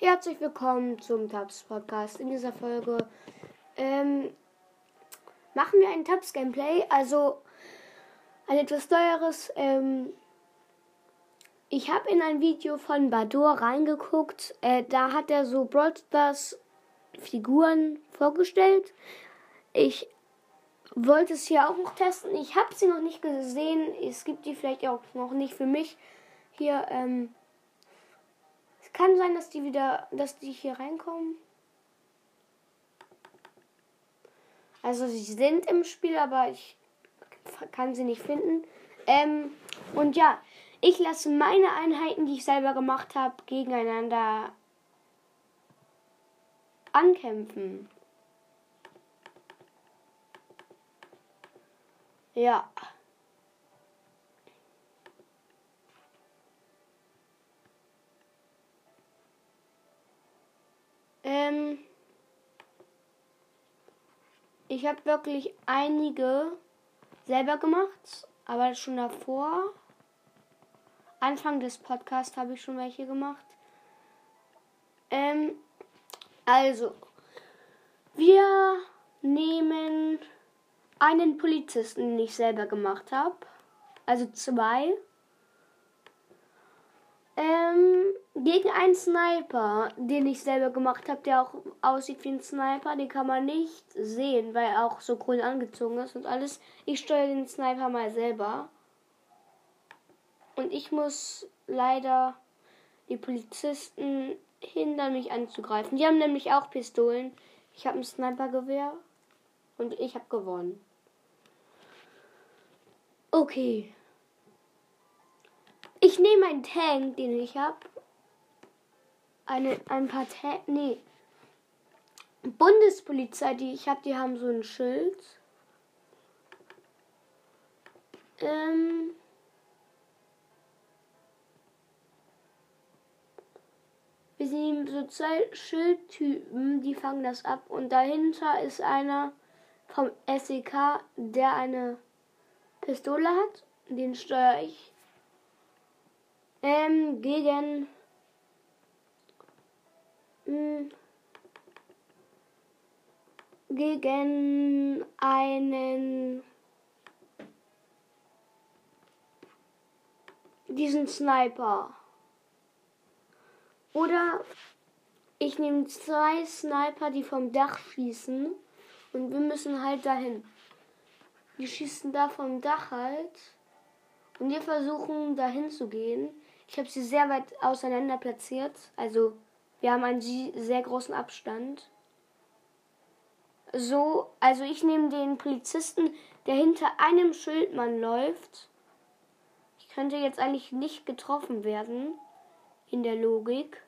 Herzlich willkommen zum Tabs Podcast. In dieser Folge machen wir ein Tabs Gameplay, also ein etwas teures. Ich habe in ein Video von Badur reingeguckt. Da hat er so Brawl Stars Figuren vorgestellt. Ich wollte es hier auch noch testen. Ich habe sie noch nicht gesehen. Es gibt die vielleicht auch noch nicht für mich. Hier, es kann sein, dass die hier reinkommen. Also sie sind im Spiel, aber ich kann sie nicht finden. Und ja, ich lasse meine Einheiten, die ich selber gemacht habe, gegeneinander ankämpfen. Ja. Ich habe wirklich einige selber gemacht, aber schon davor, Anfang des Podcasts, habe ich schon welche gemacht. Also, wir nehmen einen Polizisten, den ich selber gemacht habe. Also 2. Gegen einen Sniper, den ich selber gemacht habe, der auch aussieht wie ein Sniper. Den kann man nicht sehen, weil er auch so grün angezogen ist und alles. Ich steuere den Sniper mal selber. Und ich muss leider die Polizisten hindern, mich anzugreifen. Die haben nämlich auch Pistolen. Ich habe ein Snipergewehr und ich habe gewonnen. Okay. Ich nehme einen Tank, den ich habe. Ein paar Bundespolizei, die ich habe, die haben so ein Schild. Wir sehen so 2 Schildtypen, die fangen das ab. Und dahinter ist einer vom SEK, der eine Pistole hat. Den steuere ich. Gegen diesen Sniper. Oder ich nehme 2 Sniper, die vom Dach schießen. Und wir müssen halt dahin. Die schießen da vom Dach halt. Und wir versuchen dahin zu gehen. Ich habe sie sehr weit auseinander platziert. Also wir haben einen sehr großen Abstand. So, also ich nehme den Polizisten, der hinter einem Schildmann läuft. Ich könnte jetzt eigentlich nicht getroffen werden. In der Logik.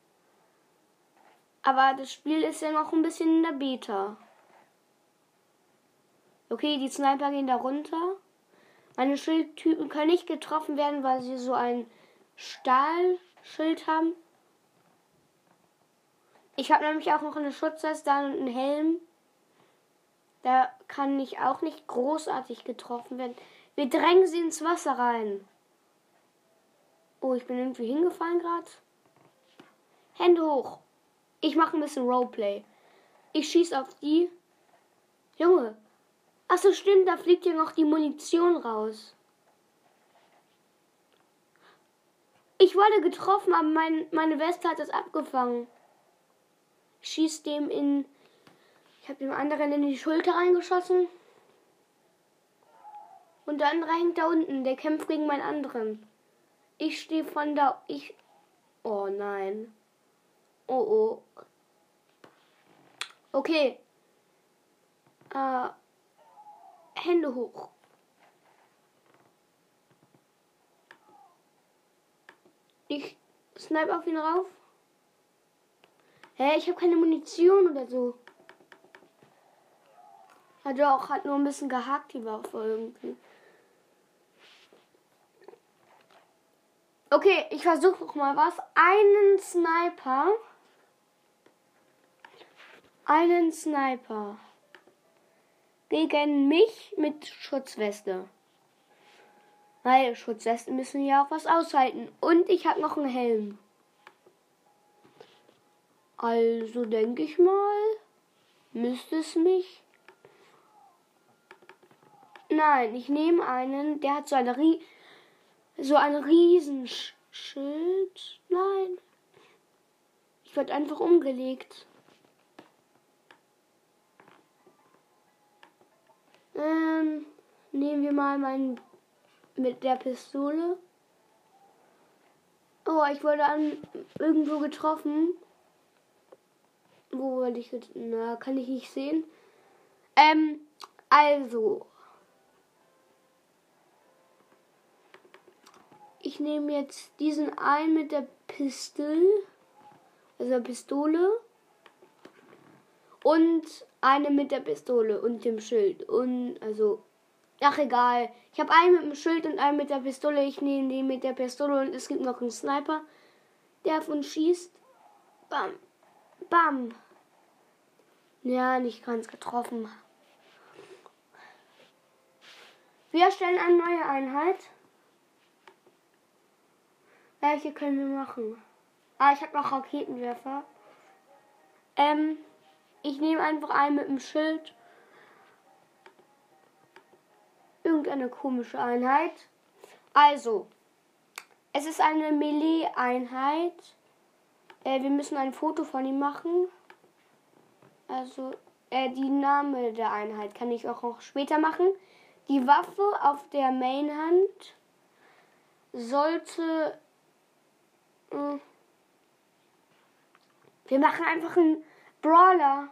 Aber das Spiel ist ja noch ein bisschen in der Beta. Okay, die Sniper gehen da runter. Meine Schildtypen können nicht getroffen werden, weil sie so ein Stahlschild haben. Ich habe nämlich auch noch eine Schutzweste und einen Helm. Da kann ich auch nicht großartig getroffen werden. Wir drängen sie ins Wasser rein. Oh, ich bin irgendwie hingefallen gerade. Hände hoch. Ich mache ein bisschen Roleplay. Ich schieße auf die. Junge. Achso, stimmt, da fliegt ja noch die Munition raus. Ich wurde getroffen, aber meine Weste hat das abgefangen. Ich schieße dem in... Ich habe dem anderen in die Schulter reingeschossen. Und der andere hängt da unten. Der kämpft gegen meinen anderen. Ich stehe von da... Oh nein. Oh. Okay. Hände hoch. Ich snipe auf ihn rauf. Hä, ich habe keine Munition oder so. Hat nur ein bisschen gehakt, die Waffe irgendwie. Okay, ich versuche noch mal was. Einen Sniper. Gegen mich mit Schutzweste. Weil Schutzwesten müssen ja auch was aushalten. Und ich habe noch einen Helm. Also denke ich mal, müsste es mich. Nein, ich nehme einen, der hat so ein Riesenschild. Nein. Ich werde einfach umgelegt. Nehmen wir mal meinen mit der Pistole. Oh, ich wurde irgendwo getroffen. Wo wurde ich getroffen? Na, kann ich nicht sehen. Also. Ich nehme jetzt diesen einen mit der Pistole. Und eine mit der Pistole und dem Schild. Und also. Ach egal. Ich habe einen mit dem Schild und einen mit der Pistole. Ich nehme den mit der Pistole und es gibt noch einen Sniper, der auf uns schießt. Bam. Bam. Ja, nicht ganz getroffen. Wir erstellen eine neue Einheit. Welche können wir machen? Ich habe noch Raketenwerfer. Ich nehme einfach einen mit dem Schild. Irgendeine komische Einheit. Also, es ist eine Melee-Einheit. Wir müssen ein Foto von ihm machen. Also, die Name der Einheit kann ich auch noch später machen. Die Waffe auf der Mainhand sollte... Wir machen einfach einen Brawler.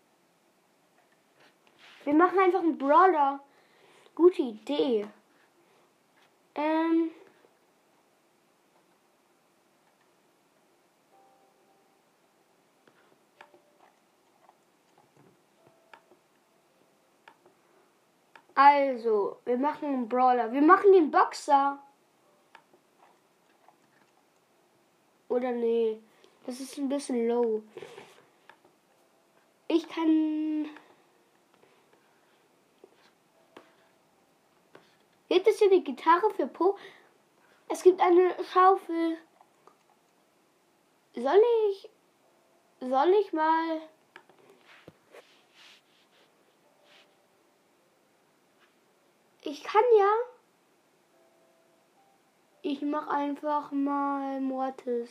Gute Idee. Also, wir machen einen Brawler. Wir machen den Boxer. Oder nee, das ist ein bisschen low. Ich kann... Gibt es hier eine Gitarre für Po? Es gibt eine Schaufel. Soll ich mal... Ich kann ja... Ich mache einfach mal Mortis.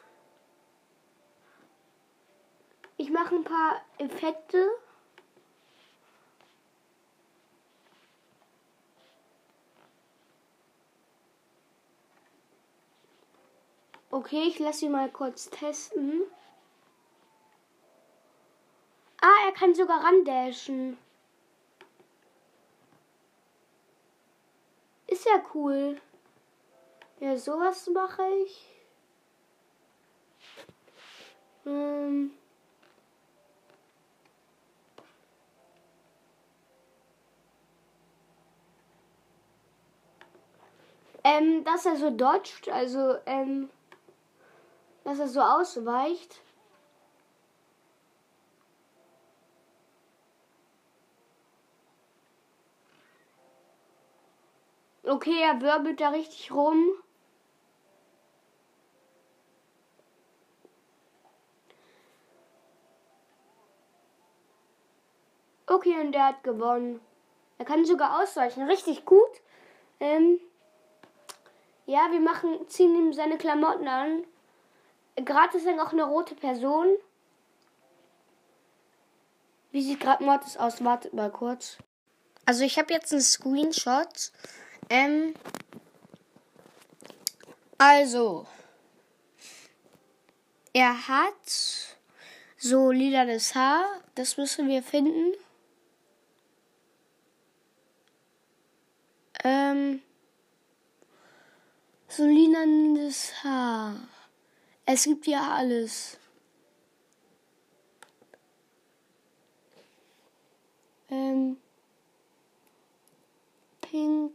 Ich mache ein paar Effekte. Okay, ich lasse ihn mal kurz testen. Er kann sogar randashen. Ist ja cool. Ja, sowas mache ich. Dass er so dodgt, also, dass er so ausweicht. Okay, er wirbelt da richtig rum. Okay, und der hat gewonnen. Er kann sogar ausweichen. Richtig gut. Ja, wir ziehen ihm seine Klamotten an. Gerade ist er auch eine rote Person. Wie sieht gerade Mortis aus? Wartet mal kurz. Also ich habe jetzt einen Screenshot. Also, er hat so lilanes Haar. Das müssen wir finden. So lilanes Haar. Es gibt ja alles. Pink.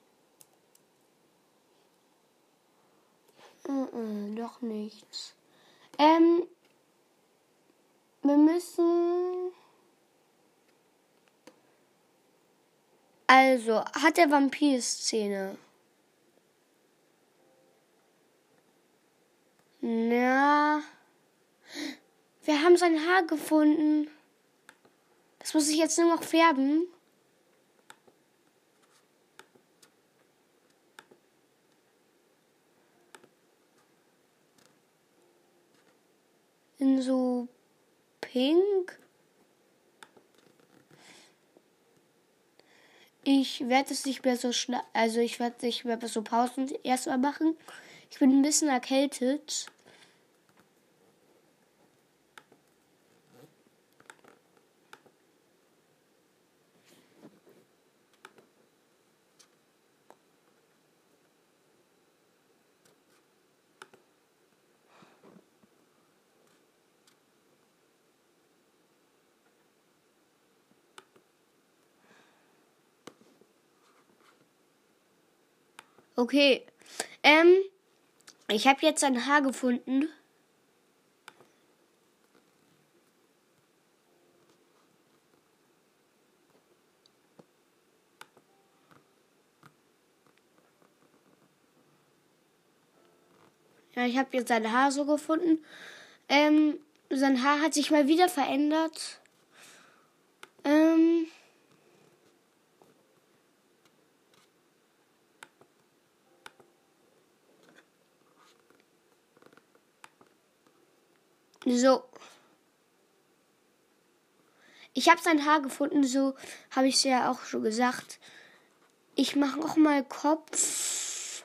Doch nichts. Wir müssen... Also, hat er Vampir-Szene? Na... Wir haben sein Haar gefunden. Das muss ich jetzt nur noch färben. In so pink. Ich werde es nicht mehr so schnell, also ich werde nicht mehr so Pausen erstmal machen. Ich bin ein bisschen erkältet. Okay. Ich habe jetzt ein Haar gefunden. Ja, ich habe jetzt sein Haar so gefunden. Sein Haar hat sich mal wieder verändert. So. Ich habe sein Haar gefunden, so habe ich es ja auch schon gesagt. Ich mache noch mal Kopf.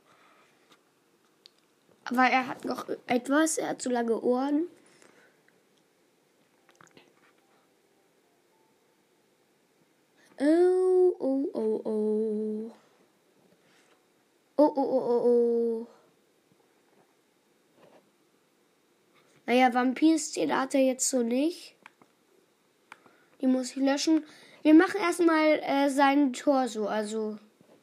Aber er hat noch etwas, er hat so lange Ohren. Oh, oh, oh, oh. Oh, oh, oh, oh, oh. Naja, Vampirszene hat er jetzt so nicht. Die muss ich löschen. Wir machen erstmal seinen Torso, also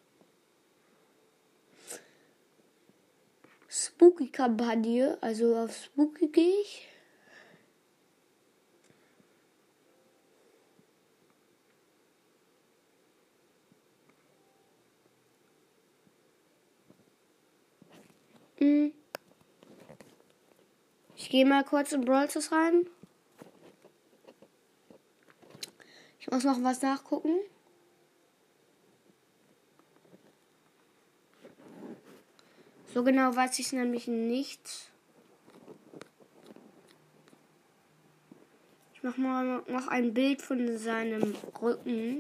Spooky-Kampagne. Also auf Spooky gehe ich. Ich gehe mal kurz in Brawl Stars rein. Ich muss noch was nachgucken. So genau weiß ich es nämlich nicht. Ich mache mal noch ein Bild von seinem Rücken.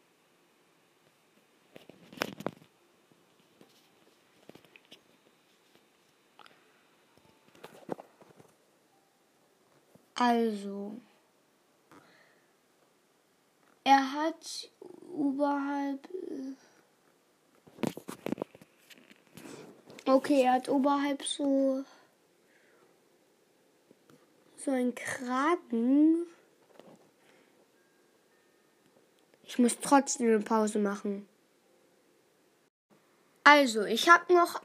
Also, er hat oberhalb. Okay, er hat oberhalb so einen Kragen. Ich muss trotzdem eine Pause machen. Also, ich habe noch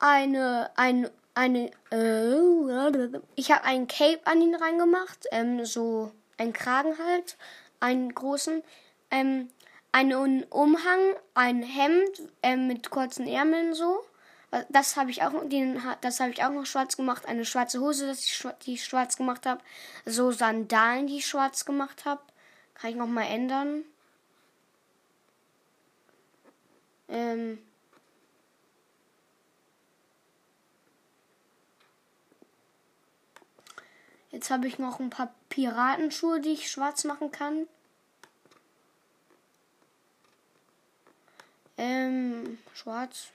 ich habe einen Cape an ihn reingemacht, so einen Kragen halt, einen großen, einen Umhang, ein Hemd mit kurzen Ärmeln so. Das habe ich auch noch schwarz gemacht, eine schwarze Hose, die ich schwarz gemacht habe, so Sandalen, die ich schwarz gemacht habe, kann ich noch mal ändern. Jetzt habe ich noch ein paar Piratenschuhe, die ich schwarz machen kann. Schwarz.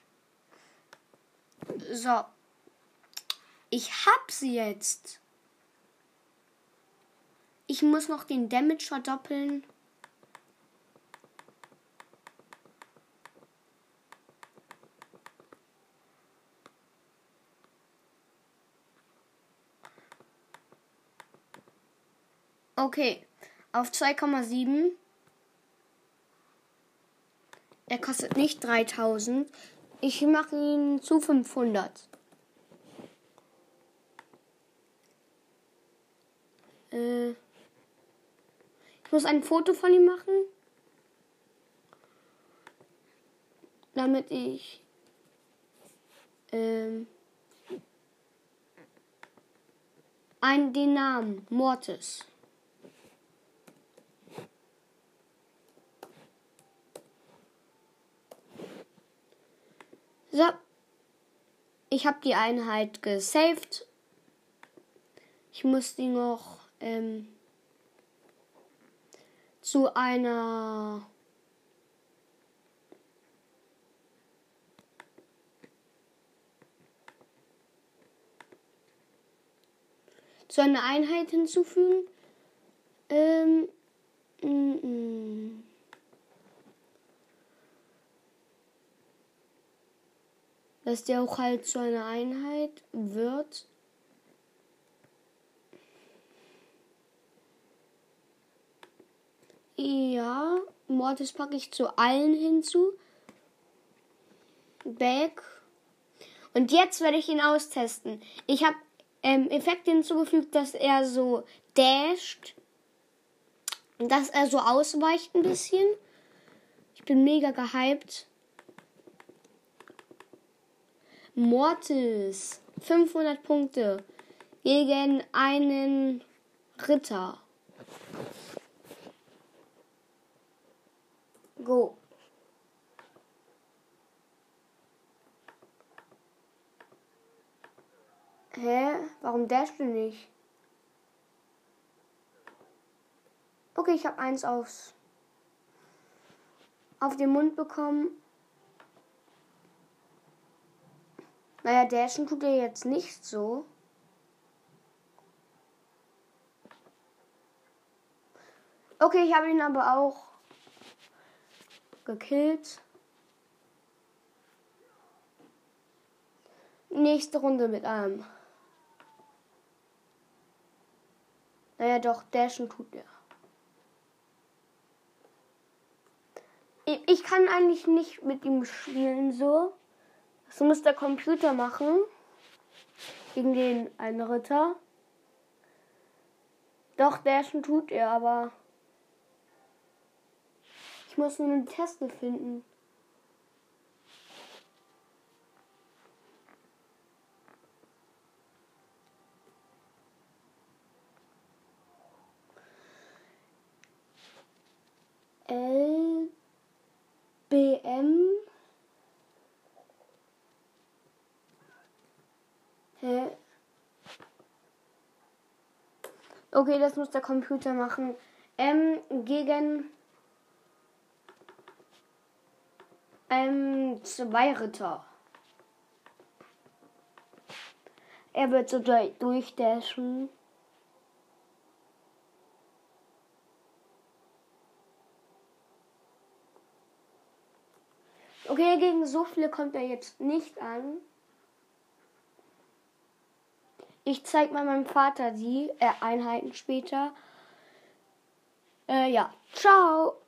So. Ich hab sie jetzt. Ich muss noch den Damage verdoppeln. Okay, auf 2,7. Er kostet nicht 3000. Ich mache ihn zu 500. Ich muss ein Foto von ihm machen, damit ich den Namen Mortis. So. Ich habe die Einheit gesaved. Ich muss die noch zu einer Einheit hinzufügen. Dass der auch halt zu einer Einheit wird. Ja, Mortis packe ich zu allen hinzu. Back. Und jetzt werde ich ihn austesten. Ich habe Effekte hinzugefügt, dass er so dasht. Dass er so ausweicht ein bisschen. Ich bin mega gehypt. Mortis. 500 Punkte. Gegen einen Ritter. Go. Hä? Warum dashst du nicht? Okay, ich habe eins auf den Mund bekommen. Naja, dashen tut er jetzt nicht so. Okay, ich habe ihn aber auch gekillt. Nächste Runde mit einem. Naja, doch, dashen tut er. Ich kann eigentlich nicht mit ihm spielen so. Das muss der Computer machen. Gegen den einen Ritter. Doch, dashen tut er, aber ich muss nur eine Taste finden. LBM. Hä? Okay, das muss der Computer machen. Gegen 2 Ritter. Er wird so durchdashen. Okay, gegen so viele kommt er jetzt nicht an. Ich zeig mal meinem Vater die Einheiten später. Ja, ciao.